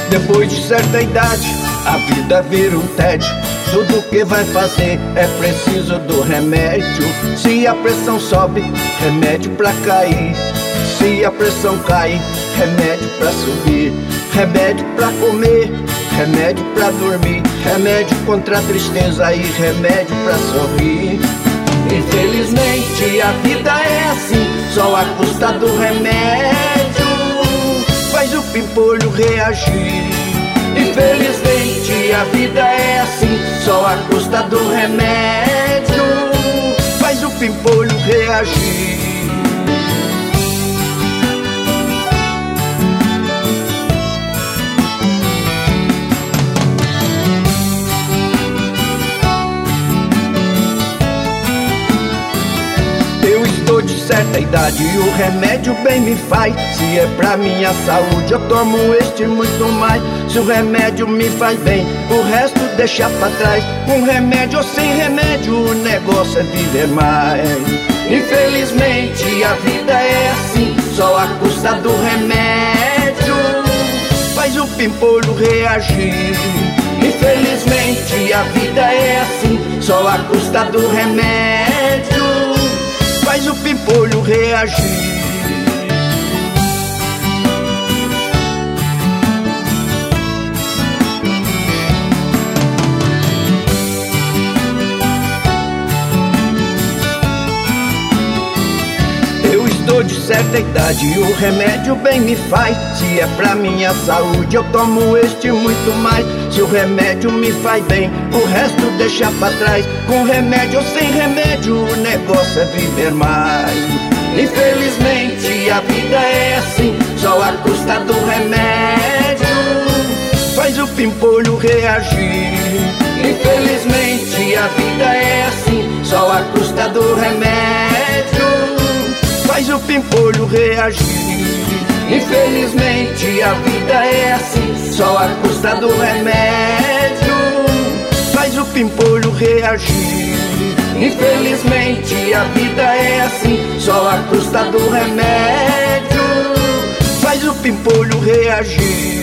Depois de certa idade, a vida vira um tédio. Tudo que vai fazer é preciso do remédio. Se a pressão sobe, remédio pra cair. Se a pressão cai, remédio pra subir. Remédio pra comer, remédio pra dormir. Remédio contra a tristeza e remédio pra sorrir. Infelizmente a vida é assim, só a custa do remédio faz o pimpolho reagir. Infelizmente a vida é assim, só a custa do remédio faz o pimpolho reagir. Estou de certa idade e o remédio bem me faz. Se é pra minha saúde eu tomo este e muito mais. Se o remédio me faz bem, o resto deixa pra trás. Com remédio ou sem remédio, o negócio é viver mais. Infelizmente a vida é assim, só a custa do remédio faz o pimpolho reagir. Infelizmente a vida é assim, só a custa do remédio faz o pimpolho reagir. Eu estou de certa idade e o remédio bem me faz. Se é pra minha saúde eu tomo este e muito mais. Se o remédio me faz bem, o resto deixa pra trás. Com remédio ou sem remédio, o negócio é viver mais. Infelizmente a vida é assim, só a custa do remédio faz o pimpolho reagir. Infelizmente a vida é assim, só a custa do remédio faz o pimpolho reagir. Infelizmente a vida é assim, só a custa do remédio faz o pimpolho reagir. Infelizmente a vida é assim, só a custa do remédio faz o pimpolho reagir.